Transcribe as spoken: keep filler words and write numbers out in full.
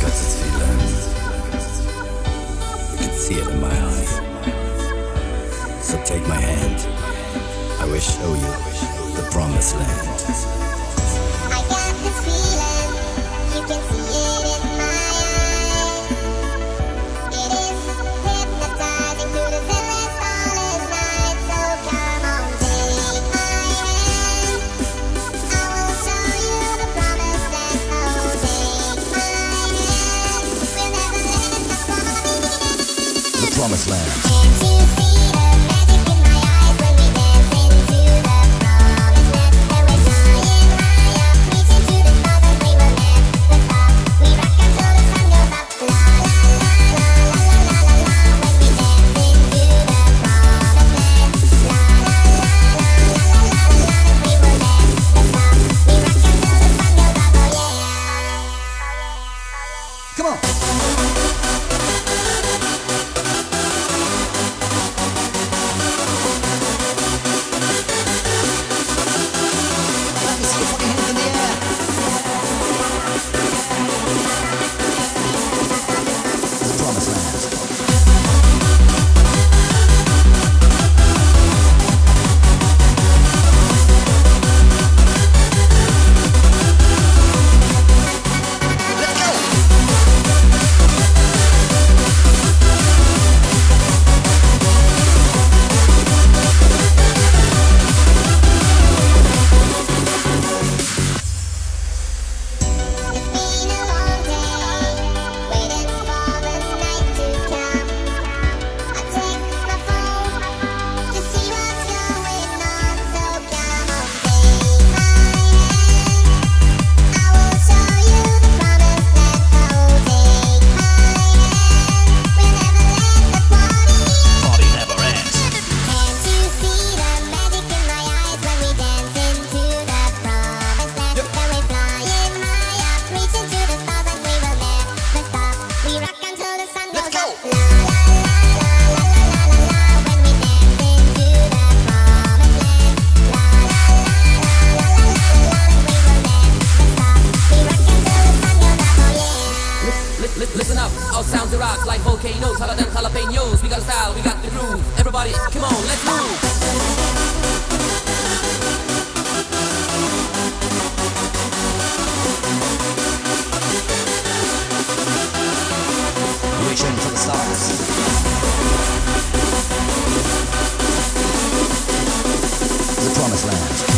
got this feeling. I can see it in my eyes. So take my hand. I will show you the promised land. I got this feeling. You can see it in my eyes. It is hypnotizing to the endless starless night. So come on, take my hand. I will show you the promised land. Oh, take my hand. We'll never let it go. The promised land. Can't you see the magic in my eyes when we dance into the promised land? And we're flying high up, reaching to the stars, and we will never stop. We rock until the sun goes up. La la la la la la la la. When we dance into the promised land. La la la la la la la la. And we will never stop. We rock until the sun goes up. Oh yeah. Come on. Listen up, our sounds are rocks like volcanoes, hotter than jalapenos. We got a style, we got the groove. Everybody, come on, let's move. Reaching for the stars. The promised land.